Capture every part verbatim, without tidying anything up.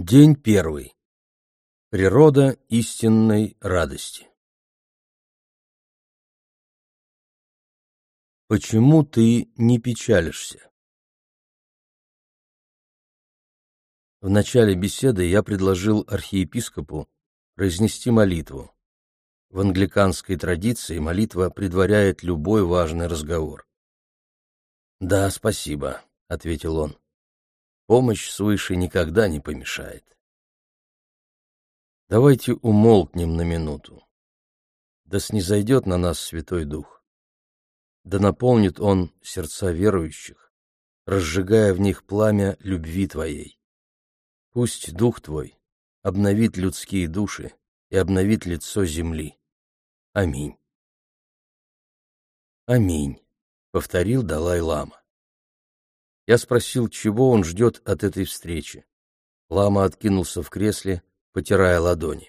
День первый. Природа истинной радости. Почему ты не печалишься? В начале беседы я предложил архиепископу произнести молитву. В англиканской традиции молитва предваряет любой важный разговор. «Да, спасибо», — ответил он. «Помощь свыше никогда не помешает». Давайте умолкнем на минуту. Да снизойдет на нас Святой Дух. Да наполнит Он сердца верующих, разжигая в них пламя любви Твоей. Пусть Дух Твой обновит людские души и обновит лицо земли. Аминь. Аминь, повторил Далай-лама. Я спросил, чего он ждет от этой встречи. Лама откинулся в кресле, потирая ладони.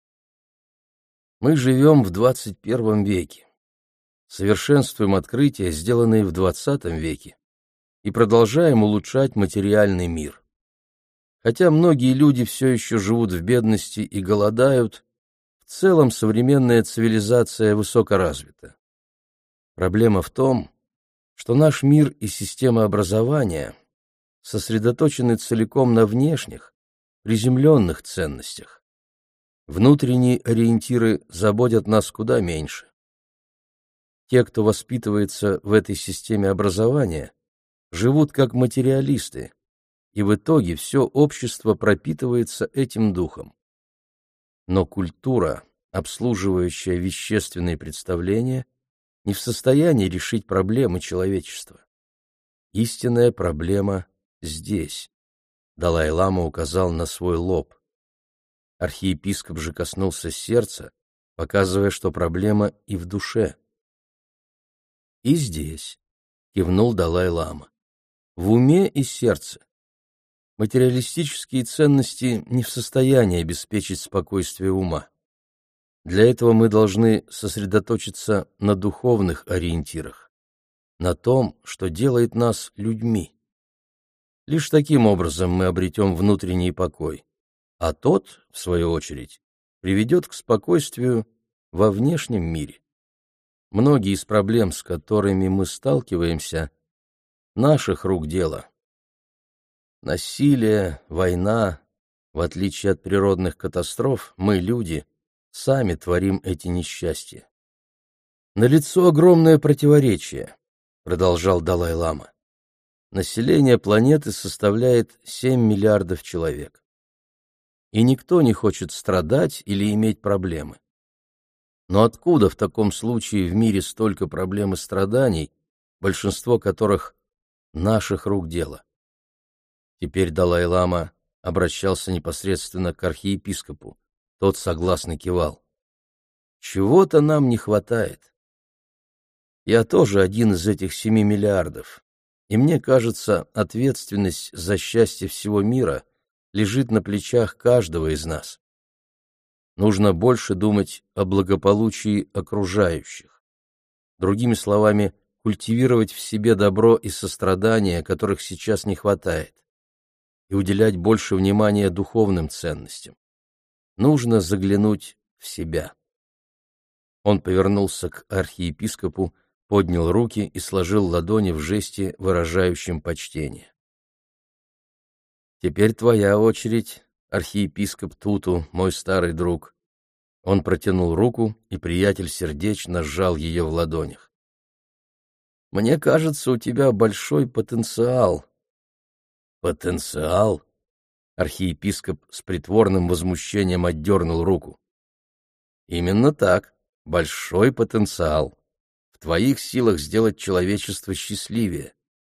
Мы живем в двадцать первом веке, совершенствуем открытия, сделанные в двадцатом веке, и продолжаем улучшать материальный мир. Хотя многие люди все еще живут в бедности и голодают, в целом современная цивилизация высокоразвита. Проблема в том, что наш мир и система образования сосредоточены целиком на внешних, приземленных ценностях. Внутренние ориентиры заботят нас куда меньше. Те, кто воспитывается в этой системе образования, живут как материалисты, и в итоге все общество пропитывается этим духом. Но культура, обслуживающая вещественные представления, не в состоянии решить проблемы человечества. Истинная проблема здесь. Далай-лама указал на свой лоб. Архиепископ же коснулся сердца, показывая, что проблема и в душе. И здесь, кивнул Далай-лама, в уме и сердце. Материалистические ценности не в состоянии обеспечить спокойствие ума. Для этого мы должны сосредоточиться на духовных ориентирах, на том, что делает нас людьми. Лишь таким образом мы обретем внутренний покой, а тот, в свою очередь, приведет к спокойствию во внешнем мире. Многие из проблем, с которыми мы сталкиваемся, наших рук дело. Насилие, война, в отличие от природных катастроф, мы, люди, сами творим эти несчастья. Налицо огромное противоречие, продолжал Далай-лама. Население планеты составляет семь миллиардов человек. И никто не хочет страдать или иметь проблемы. Но откуда в таком случае в мире столько проблем и страданий, большинство которых наших рук дело? Теперь Далай-лама обращался непосредственно к архиепископу. Тот согласно кивал. Чего-то нам не хватает. Я тоже один из этих семи миллиардов. И мне кажется, ответственность за счастье всего мира лежит на плечах каждого из нас. Нужно больше думать о благополучии окружающих. Другими словами, культивировать в себе добро и сострадание, которых сейчас не хватает, и уделять больше внимания духовным ценностям. Нужно заглянуть в себя. Он повернулся к архиепископу, поднял руки и сложил ладони в жесте, выражающем почтение. «Теперь твоя очередь, архиепископ Туту, мой старый друг». Он протянул руку, и приятель сердечно сжал ее в ладонях. «Мне кажется, у тебя большой потенциал». «Потенциал?» Архиепископ с притворным возмущением отдернул руку. «Именно так, большой потенциал. В твоих силах сделать человечество счастливее».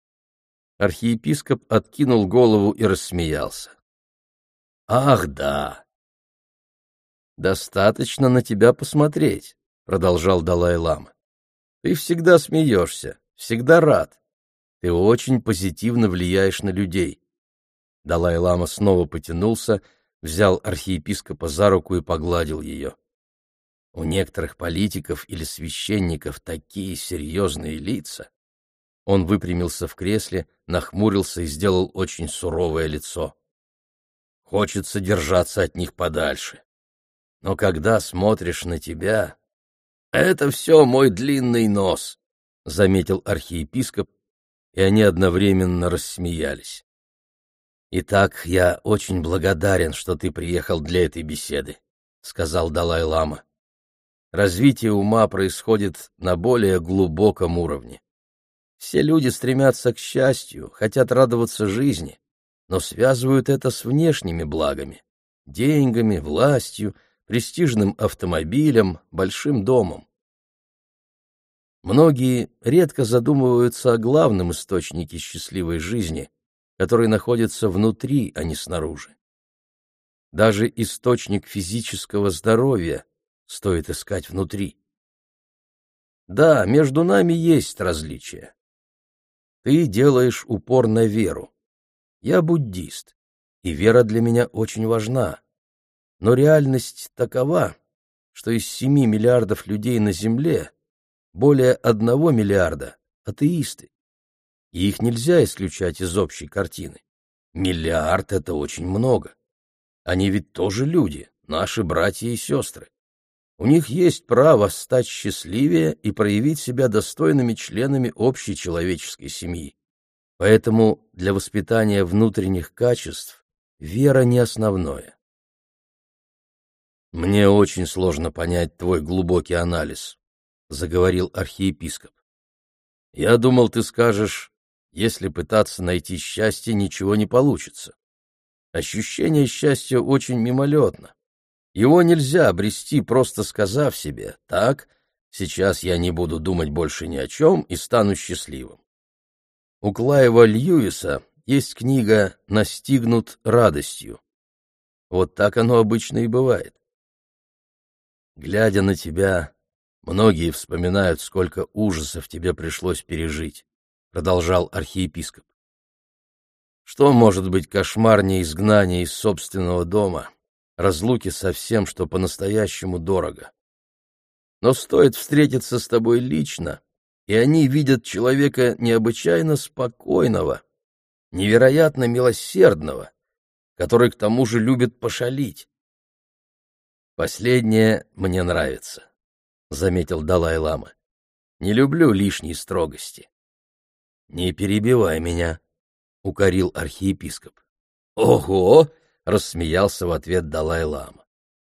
Архиепископ откинул голову и рассмеялся. «Ах, да!» «Достаточно на тебя посмотреть», — продолжал Далай-лама. «Ты всегда смеешься, всегда рад. Ты очень позитивно влияешь на людей». Далай-лама снова потянулся, взял архиепископа за руку и погладил ее. У некоторых политиков или священников такие серьезные лица. Он выпрямился в кресле, нахмурился и сделал очень суровое лицо. хочется держаться от них подальше. Но когда смотришь на тебя... Это все мой длинный нос, — заметил архиепископ, и они одновременно рассмеялись. «Итак, я очень благодарен, что ты приехал для этой беседы», — сказал Далай-лама. «Развитие ума происходит на более глубоком уровне. Все люди стремятся к счастью, хотят радоваться жизни, но связывают это с внешними благами — деньгами, властью, престижным автомобилем, большим домом. Многие редко задумываются о главном источнике счастливой жизни, который находится внутри, а не снаружи. Даже источник физического здоровья стоит искать внутри. Да, между нами есть различия. Ты делаешь упор на веру. Я буддист, и вера для меня очень важна. Но реальность такова, что из семи миллиардов людей на Земле более одного миллиарда — атеисты. И их нельзя исключать из общей картины. Миллиард — это очень много. Они ведь тоже люди, наши братья и сестры. У них есть право стать счастливее и проявить себя достойными членами общей человеческой семьи. Поэтому для воспитания внутренних качеств вера не основное. «Мне очень сложно понять твой глубокий анализ», — заговорил архиепископ. «Я думал, ты скажешь, если пытаться найти счастье, ничего не получится. Ощущение счастья очень мимолетно. Его нельзя обрести, просто сказав себе: так, сейчас я не буду думать больше ни о чем и стану счастливым. У Клайва Льюиса есть книга «Настигнут радостью». Вот так оно обычно и бывает. Глядя на тебя, многие вспоминают, сколько ужасов тебе пришлось пережить, — продолжал архиепископ. Что может быть кошмарнее изгнания из собственного дома, разлуки со всем, что по-настоящему дорого? Но стоит встретиться с тобой лично, и они видят человека необычайно спокойного, невероятно милосердного, который к тому же любит пошалить. Последнее мне нравится, — заметил Далай-лама. Не люблю лишней строгости. Не перебивай меня, — укорил архиепископ. Ого! — рассмеялся в ответ Далай-лама.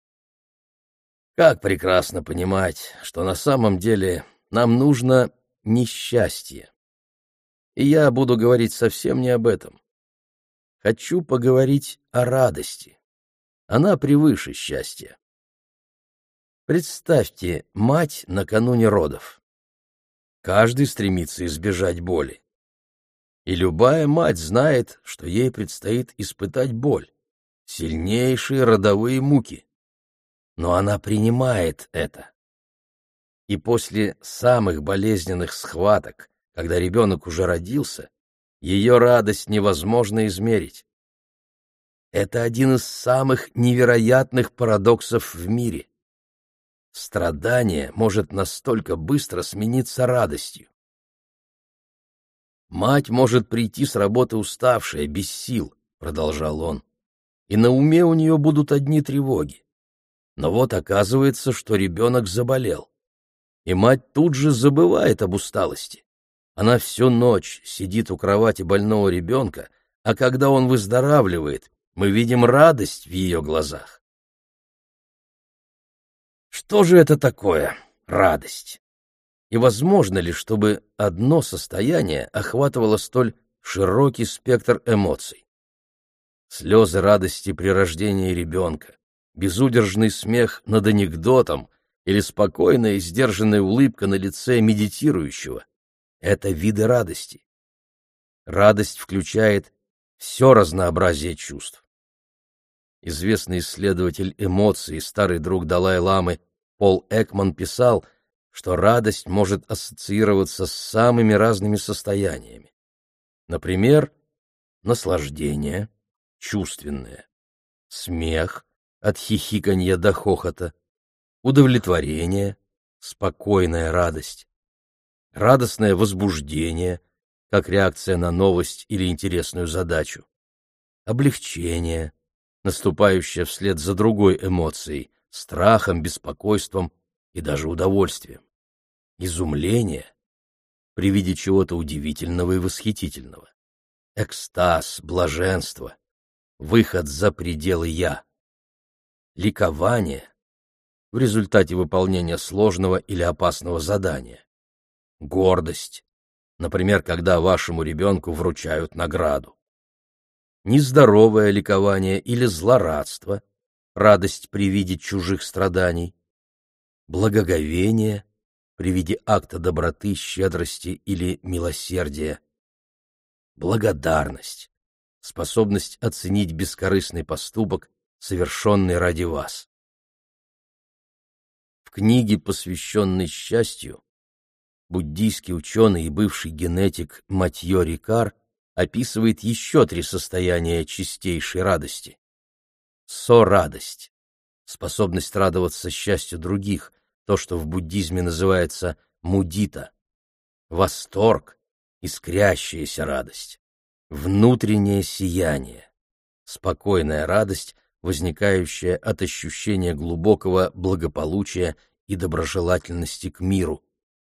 Как прекрасно понимать, что на самом деле нам нужно несчастье. И я буду говорить совсем не об этом. Хочу поговорить о радости. Она превыше счастья. Представьте мать накануне родов. Каждый стремится избежать боли. И любая мать знает, что ей предстоит испытать боль, сильнейшие родовые муки. Но она принимает это. И после самых болезненных схваток, когда ребенок уже родился, ее радость невозможно измерить. Это один из самых невероятных парадоксов в мире. Страдание может настолько быстро смениться радостью. «Мать может прийти с работы уставшая, без сил», — продолжал он, — «и на уме у нее будут одни тревоги. Но вот оказывается, что ребенок заболел, и мать тут же забывает об усталости. Она всю ночь сидит у кровати больного ребенка, а когда он выздоравливает, мы видим радость в ее глазах. Что же это такое радость? И возможно ли, чтобы одно состояние охватывало столь широкий спектр эмоций? Слезы радости при рождении ребенка, безудержный смех над анекдотом или спокойная и сдержанная улыбка на лице медитирующего — это виды радости. Радость включает все разнообразие чувств. Известный исследователь эмоций, старый друг Далай-ламы Пол Экман писал, что радость может ассоциироваться с самыми разными состояниями. Например, наслаждение, чувственное, смех, от хихиканья до хохота, удовлетворение, спокойная радость, радостное возбуждение, как реакция на новость или интересную задачу, облегчение, наступающая вслед за другой эмоцией — страхом, беспокойством и даже удовольствием. Изумление при виде чего-то удивительного и восхитительного. Экстаз, блаженство, выход за пределы «я». Ликование в результате выполнения сложного или опасного задания. Гордость, например, когда вашему ребенку вручают награду. Нездоровое ликование или злорадство, радость при виде чужих страданий. Благоговение при виде акта доброты, щедрости или милосердия. Благодарность, способность оценить бескорыстный поступок, совершенный ради вас. В книге, посвященной счастью, буддийский ученый и бывший генетик Матьё Рикар описывает еще три состояния чистейшей радости. Со-радость, способность радоваться счастью других, то, что в буддизме называется мудита. Восторг, искрящаяся радость. Внутреннее сияние, спокойная радость, возникающая от ощущения глубокого благополучия и доброжелательности к миру.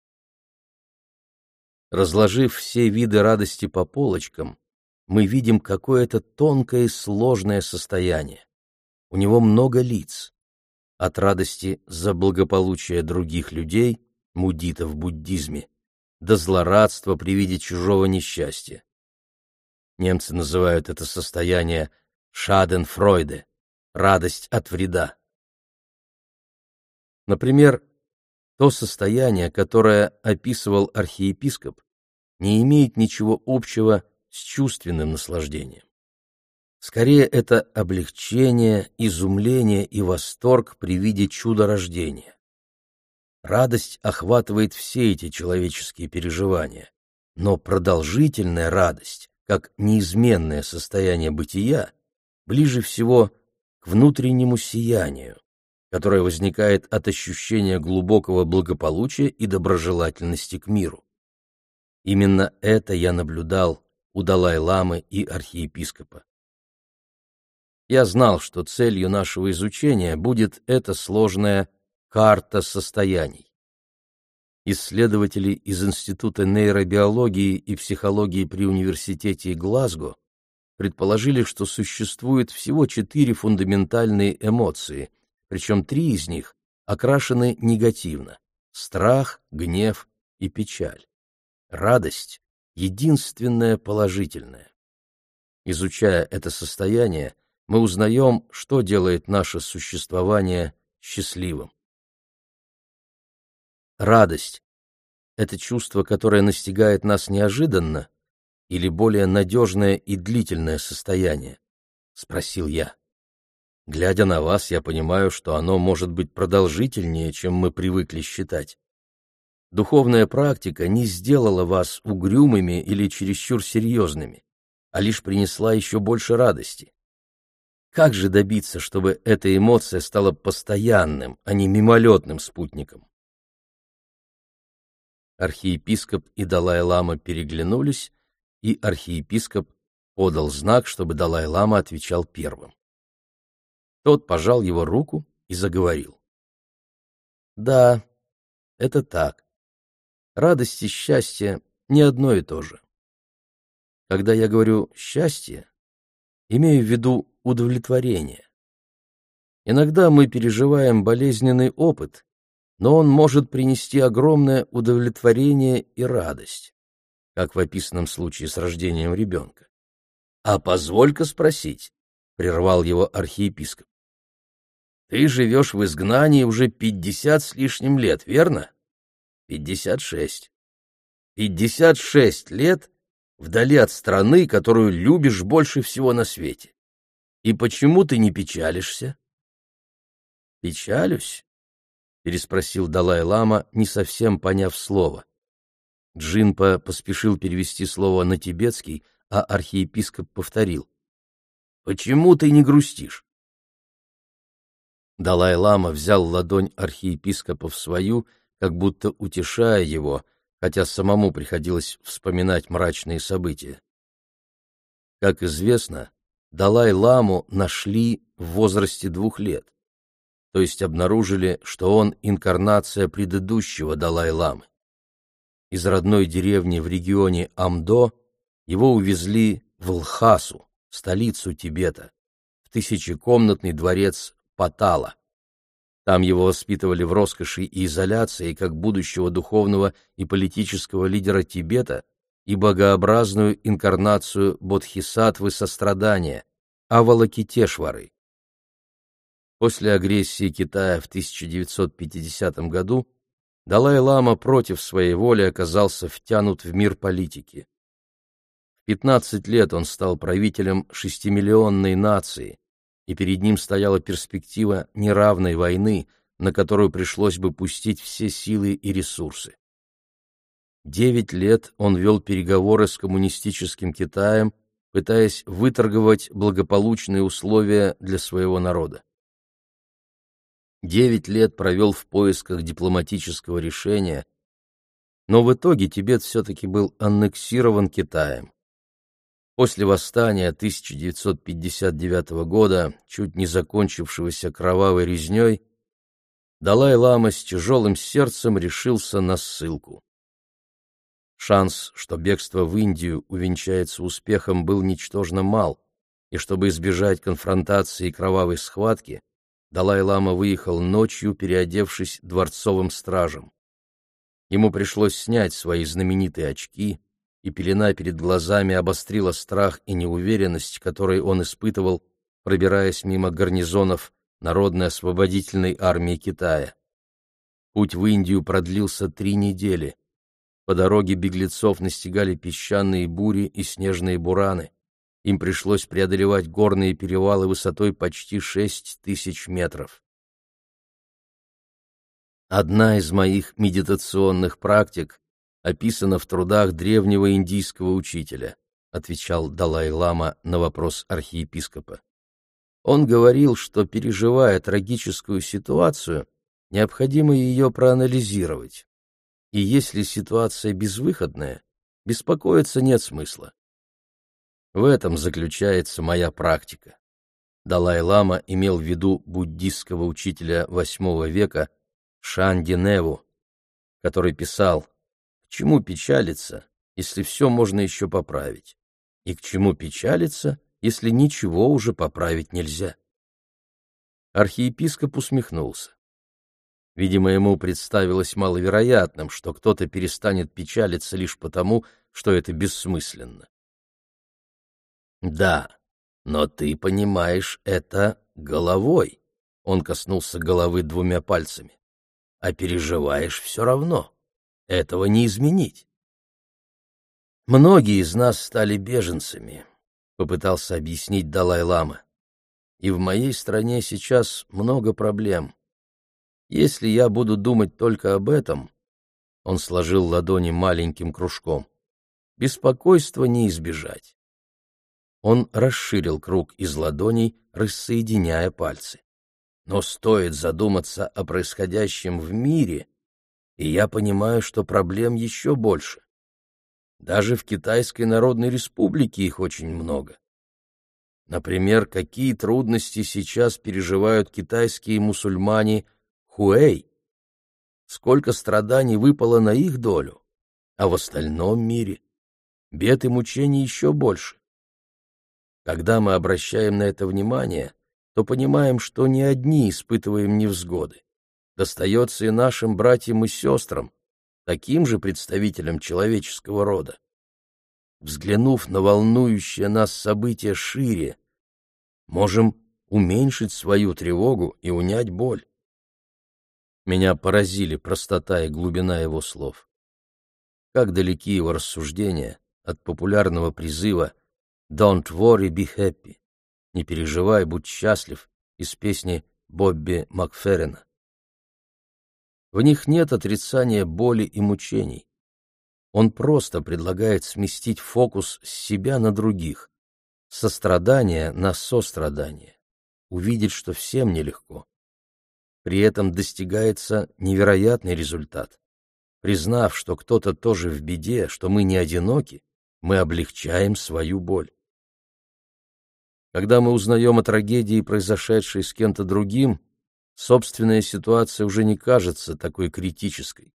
Разложив все виды радости по полочкам, мы видим какое-то тонкое и сложное состояние. У него много лиц. От радости за благополучие других людей, мудита в буддизме, до злорадства при виде чужого несчастья. Немцы называют это состояние «шаденфройде» — радость от вреда. Например, то состояние, которое описывал архиепископ, не имеет ничего общего с чувственным наслаждением. Скорее, это облегчение, изумление и восторг при виде чуда рождения. Радость охватывает все эти человеческие переживания, но продолжительная радость, как неизменное состояние бытия, ближе всего к внутреннему сиянию, которое возникает от ощущения глубокого благополучия и доброжелательности к миру. Именно это я наблюдал у Далай-ламы и архиепископа. Я знал, что целью нашего изучения будет эта сложная карта состояний. Исследователи из Института нейробиологии и психологии при университете Глазго предположили, что существует всего четыре фундаментальные эмоции, причем три из них окрашены негативно — страх, гнев и печаль. Радость — единственная положительная. Изучая это состояние, мы узнаем, что делает наше существование счастливым. Радость — это чувство, которое настигает нас неожиданно, или более надежное и длительное состояние? — спросил я. Глядя на вас, я понимаю, что оно может быть продолжительнее, чем мы привыкли считать. Духовная практика не сделала вас угрюмыми или чересчур серьезными, а лишь принесла еще больше радости. Как же добиться, чтобы эта эмоция стала постоянным, а не мимолетным спутником? Архиепископ и Далай-лама переглянулись, и архиепископ подал знак, чтобы Далай-лама отвечал первым. Тот пожал его руку и заговорил. Да, это так. Радость и счастье не одно и то же. Когда я говорю «счастье», имею в виду удовлетворение. Иногда мы переживаем болезненный опыт, но он может принести огромное удовлетворение и радость, как в описанном случае с рождением ребенка. — А позволь-ка спросить, — прервал его архиепископ. — Ты живешь в изгнании уже пятьдесят с лишним лет, верно? — Пятьдесят шесть. Пятьдесят шесть лет вдали от страны, которую любишь больше всего на свете. И почему ты не печалишься? — Печалюсь? — переспросил Далай-лама, не совсем поняв слово. Джинпа поспешил перевести слово на тибетский, а архиепископ повторил. — Почему ты не грустишь? Далай-лама взял ладонь архиепископа в свою, как будто утешая его, хотя самому приходилось вспоминать мрачные события. Как известно, Далай-ламу нашли в возрасте двух лет, то есть обнаружили, что он инкарнация предыдущего Далай-ламы. Из родной деревни в регионе Амдо его увезли в Лхасу, столицу Тибета, в тысячекомнатный дворец Патала. Там его воспитывали в роскоши и изоляции как будущего духовного и политического лидера Тибета и богообразную инкарнацию бодхисаттвы сострадания Авалокитешвары. После агрессии Китая в тысяча девятьсот пятидесятом году Далай-лама против своей воли оказался втянут в мир политики. В пятнадцать лет он стал правителем шестимиллионной нации, и перед ним стояла перспектива неравной войны, на которую пришлось бы пустить все силы и ресурсы. Девять лет он вел переговоры с коммунистическим Китаем, пытаясь выторговать благополучные условия для своего народа. Девять лет провел в поисках дипломатического решения, но в итоге Тибет все-таки был аннексирован Китаем. После восстания тысяча девятьсот пятьдесят девятого года, чуть не закончившегося кровавой резней, Далай-лама с тяжелым сердцем решился на ссылку. Шанс, что бегство в Индию увенчается успехом, был ничтожно мал, и чтобы избежать конфронтации и кровавой схватки, Далай-лама выехал ночью, переодевшись дворцовым стражем. Ему пришлось снять свои знаменитые очки, и пелена перед глазами обострила страх и неуверенность, которые он испытывал, пробираясь мимо гарнизонов Народной освободительной армии Китая. Путь в Индию продлился три недели. По дороге беглецов настигали песчаные бури и снежные бураны. Им пришлось преодолевать горные перевалы высотой почти шесть тысяч метров. Одна из моих медитационных практик описана в трудах древнего индийского учителя, отвечал Далай-лама на вопрос архиепископа. Он говорил, что, переживая трагическую ситуацию, необходимо ее проанализировать. И если ситуация безвыходная, беспокоиться нет смысла. В этом заключается моя практика. Далай-лама имел в виду буддистского учителя восьмого века Шандиневу, который писал: «К чему печалиться, если все можно еще поправить? И к чему печалиться, если ничего уже поправить нельзя?» Архиепископ усмехнулся. Видимо, ему представилось маловероятным, что кто-то перестанет печалиться лишь потому, что это бессмысленно. «Да, но ты понимаешь это головой», — он коснулся головы двумя пальцами, — «а переживаешь все равно. Этого не изменить». «Многие из нас стали беженцами», — попытался объяснить Далай-лама, — «и в моей стране сейчас много проблем. Если я буду думать только об этом», — он сложил ладони маленьким кружком, — «беспокойства не избежать». Он расширил круг из ладоней, рассоединяя пальцы. Но стоит задуматься о происходящем в мире, и я понимаю, что проблем еще больше. Даже в Китайской Народной Республике их очень много. Например, какие трудности сейчас переживают китайские мусульмане Хуэй? Сколько страданий выпало на их долю, а в остальном мире бед и мучений еще больше. Когда мы обращаем на это внимание, то понимаем, что не одни испытываем невзгоды. Достается и нашим братьям и сестрам, таким же представителям человеческого рода. Взглянув на волнующее нас событие шире, можем уменьшить свою тревогу и унять боль. Меня поразили простота и глубина его слов. Как далеки его рассуждения от популярного призыва «Don't worry, be happy», «Не переживай, будь счастлив» из песни Бобби Макферрина. В них нет отрицания боли и мучений. Он просто предлагает сместить фокус с себя на других, сострадание на сострадание, увидеть, что всем нелегко. При этом достигается невероятный результат. Признав, что кто-то тоже в беде, что мы не одиноки, мы облегчаем свою боль. Когда мы узнаем о трагедии, произошедшей с кем-то другим, собственная ситуация уже не кажется такой критической.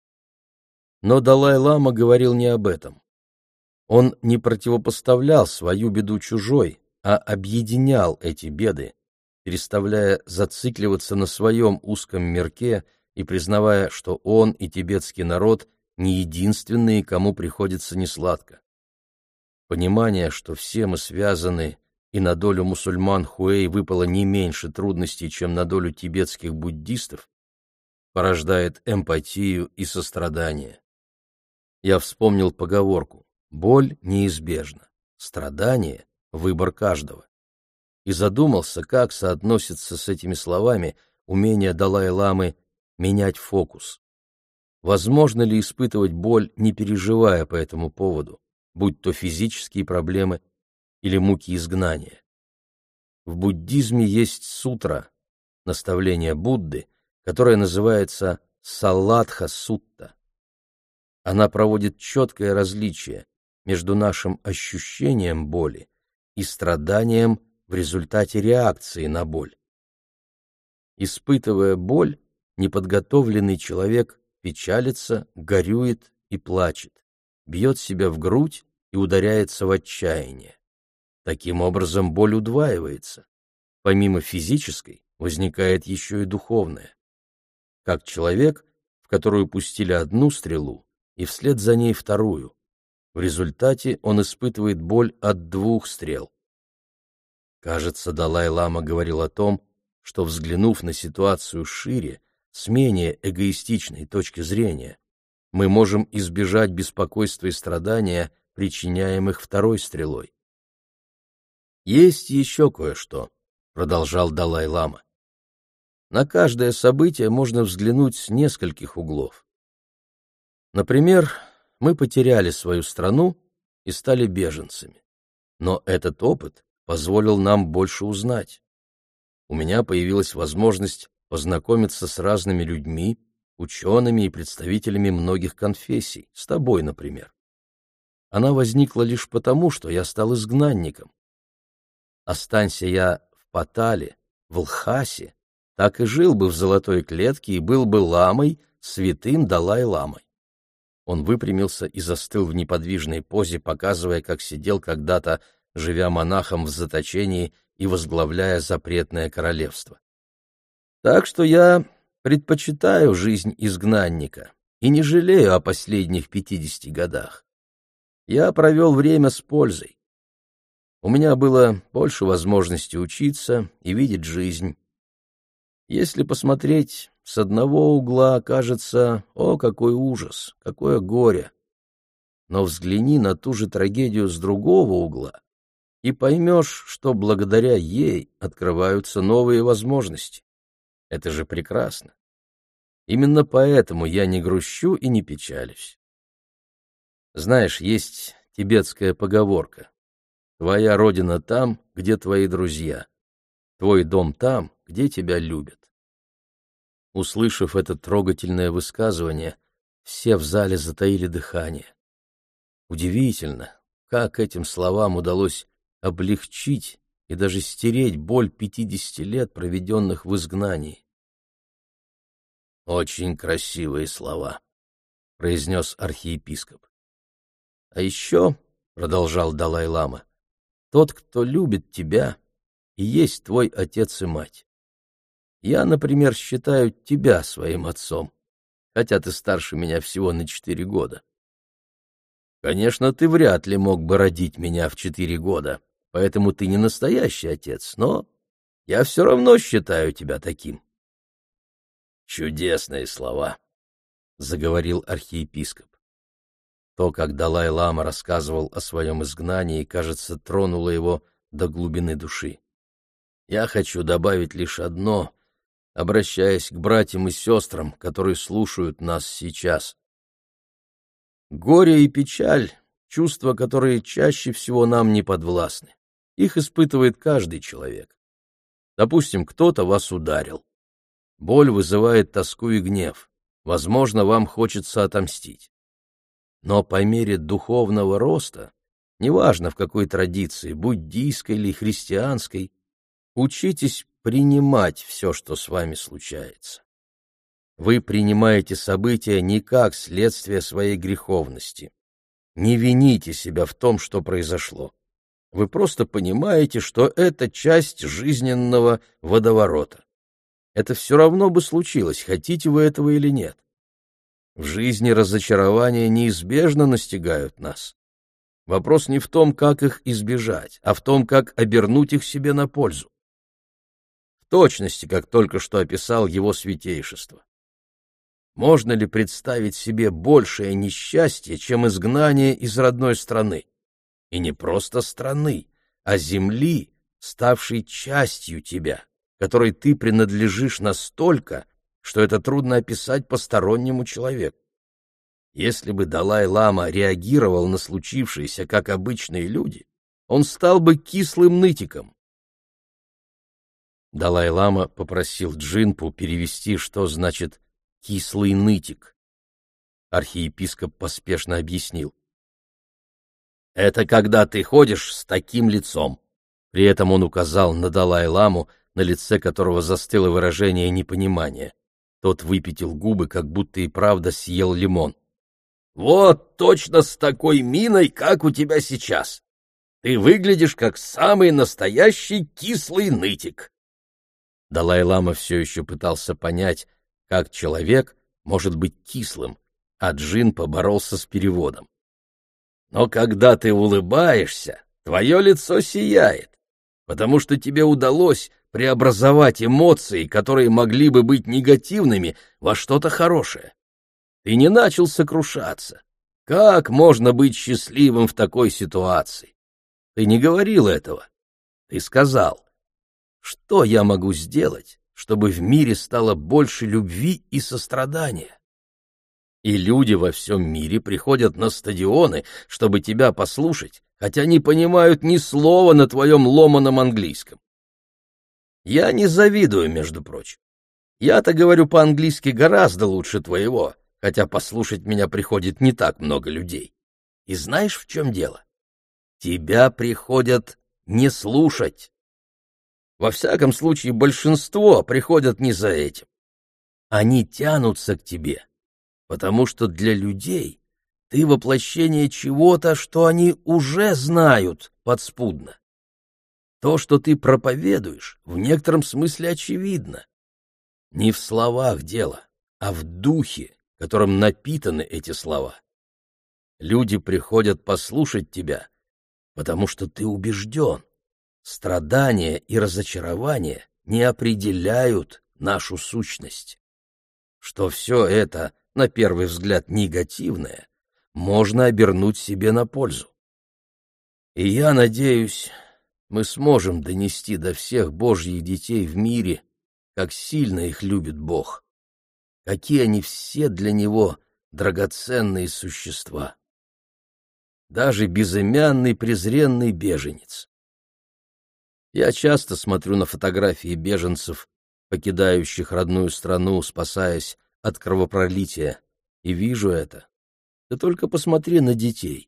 Но Далай-лама говорил не об этом. Он не противопоставлял свою беду чужой, а объединял эти беды, переставляя зацикливаться на своем узком мирке и признавая, что он и тибетский народ не единственные, кому приходится несладко. Понимание, что все мы связаны, и на долю мусульман Хуэй выпало не меньше трудностей, чем на долю тибетских буддистов, порождает эмпатию и сострадание. Я вспомнил поговорку: боль неизбежна, страдание — выбор каждого. И задумался, как соотносится с этими словами умение Далай-ламы менять фокус. Возможно ли испытывать боль, не переживая по этому поводу, будь то физические проблемы или муки изгнания? В буддизме есть сутра, наставление Будды, которое называется Салладха-сутта. Она проводит четкое различие между нашим ощущением боли и страданием в результате реакции на боль. Испытывая боль, неподготовленный человек печалится, горюет и плачет, бьет себя в грудь и ударяется в отчаяние. Таким образом, боль удваивается. Помимо физической возникает еще и духовная. Как человек, в которую пустили одну стрелу, и вслед за ней вторую. В результате он испытывает боль от двух стрел. Кажется, Далай-лама говорил о том, что, взглянув на ситуацию шире, с менее эгоистичной точки зрения, мы можем избежать беспокойства и страдания, причиняемых второй стрелой. «Есть еще кое-что», — продолжал Далай-лама. «На каждое событие можно взглянуть с нескольких углов. Например, мы потеряли свою страну и стали беженцами. Но этот опыт позволил нам больше узнать. У меня появилась возможность познакомиться с разными людьми, учеными и представителями многих конфессий, с тобой, например. Она возникла лишь потому, что я стал изгнанником. Останься я в Патале, в Лхасе, так и жил бы в золотой клетке и был бы ламой, святым Далай-ламой. Он выпрямился и застыл в неподвижной позе, показывая, как сидел когда-то, живя монахом в заточении и возглавляя запретное королевство. Так что я предпочитаю жизнь изгнанника и не жалею о последних пятидесяти годах. Я провел время с пользой. У меня было больше возможностей учиться и видеть жизнь. Если посмотреть с одного угла, кажется, о, какой ужас, какое горе. Но взгляни на ту же трагедию с другого угла и поймешь, что благодаря ей открываются новые возможности. Это же прекрасно. Именно поэтому я не грущу и не печалюсь. Знаешь, есть тибетская поговорка: «Твоя родина там, где твои друзья. Твой дом там, где тебя любят». Услышав это трогательное высказывание, все в зале затаили дыхание. Удивительно, как этим словам удалось облегчить и даже стереть боль пятидесяти лет, проведенных в изгнании. «Очень красивые слова», — произнес архиепископ. «А еще, — продолжал Далай-лама, — тот, кто любит тебя, и есть твой отец и мать. Я, например, считаю тебя своим отцом, хотя ты старше меня всего на четыре года. Конечно, ты вряд ли мог бы родить меня в четыре года, поэтому ты не настоящий отец, но я все равно считаю тебя таким». «Чудесные слова», — заговорил архиепископ. То, как Далай-лама рассказывал о своем изгнании, кажется, тронуло его до глубины души. Я хочу добавить лишь одно, обращаясь к братьям и сестрам, которые слушают нас сейчас. Горе и печаль — чувства, которые чаще всего нам не подвластны. Их испытывает каждый человек. Допустим, кто-то вас ударил. Боль вызывает тоску и гнев. Возможно, вам хочется отомстить. Но по мере духовного роста неважно в какой традиции, буддийской или христианской, учитесь принимать все, что с вами случается. Вы принимаете события не как следствие своей греховности. Не вините себя в том, что произошло. Вы просто понимаете, что это часть жизненного водоворота. Это все равно бы случилось, хотите вы этого или нет. В жизни разочарования неизбежно настигают нас. Вопрос не в том, как их избежать, а в том, как обернуть их себе на пользу. В точности, как только что описал его святейшество. Можно ли представить себе большее несчастье, чем изгнание из родной страны? И не просто страны, а земли, ставшей частью тебя, которой ты принадлежишь настолько, что это трудно описать постороннему человеку. Если бы Далай-лама реагировал на случившееся, как обычные люди, он стал бы кислым нытиком. Далай-лама попросил Джинпу перевести, что значит «кислый нытик». Архиепископ поспешно объяснил. «Это когда ты ходишь с таким лицом». При этом он указал на Далай-ламу, на лице которого застыло выражение непонимания. Тот выпятил губы, как будто и правда съел лимон. «Вот точно с такой миной, как у тебя сейчас. Ты выглядишь как самый настоящий кислый нытик». Далай-лама все еще пытался понять, как человек может быть кислым, а Джинпа боролся с переводом. «Но когда ты улыбаешься, твое лицо сияет, потому что тебе удалось преобразовать эмоции, которые могли бы быть негативными, во что-то хорошее. Ты не начал сокрушаться. Как можно быть счастливым в такой ситуации? Ты не говорил этого. Ты сказал, что я могу сделать, чтобы в мире стало больше любви и сострадания? И люди во всем мире приходят на стадионы, чтобы тебя послушать, хотя не понимают ни слова на твоем ломаном английском. Я не завидую, между прочим. Я-то говорю по-английски гораздо лучше твоего, хотя послушать меня приходит не так много людей. И знаешь, в чем дело? Тебя приходят не слушать. Во всяком случае, большинство приходят не за этим. Они тянутся к тебе, потому что для людей ты воплощение чего-то, что они уже знают подспудно. То, что ты проповедуешь, в некотором смысле очевидно. Не в словах дело, а в духе, которым напитаны эти слова. Люди приходят послушать тебя, потому что ты убежден. Страдания и разочарования не определяют нашу сущность. Что все это, на первый взгляд, негативное, можно обернуть себе на пользу. И я надеюсь, мы сможем донести до всех Божьих детей в мире, как сильно их любит Бог, какие они все для Него драгоценные существа. Даже безымянный презренный беженец. Я часто смотрю на фотографии беженцев, покидающих родную страну, спасаясь от кровопролития, и вижу это. Ты только посмотри на детей.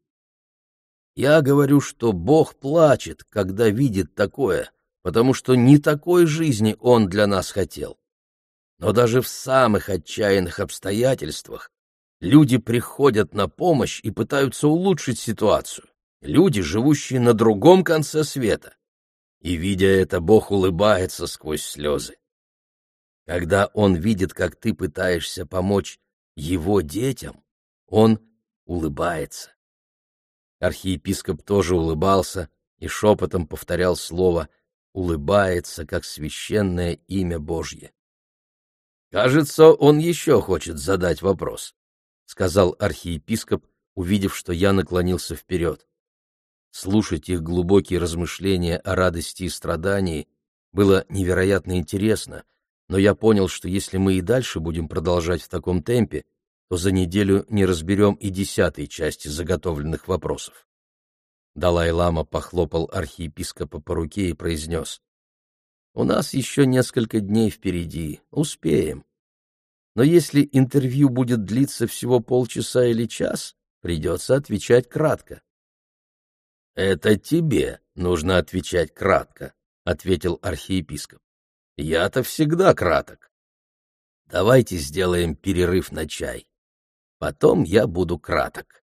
Я говорю, что Бог плачет, когда видит такое, потому что не такой жизни Он для нас хотел. Но даже в самых отчаянных обстоятельствах люди приходят на помощь и пытаются улучшить ситуацию. Люди, живущие на другом конце света. И, видя это, Бог улыбается сквозь слезы. Когда Он видит, как ты пытаешься помочь Его детям, Он улыбается. Архиепископ тоже улыбался и шепотом повторял слово «улыбается, как священное имя Божье». «Кажется, он еще хочет задать вопрос», — сказал архиепископ, увидев, что я наклонился вперед. Слушать их глубокие размышления о радости и страдании было невероятно интересно, но я понял, что если мы и дальше будем продолжать в таком темпе, то за неделю не разберем и десятой части заготовленных вопросов. Далай-лама похлопал архиепископа по руке и произнес: «У нас еще несколько дней впереди, успеем. Но если интервью будет длиться всего полчаса или час, придется отвечать кратко». Это тебе нужно отвечать кратко, ответил архиепископ. Я-то всегда краток. Давайте сделаем перерыв на чай. Потом я буду краток.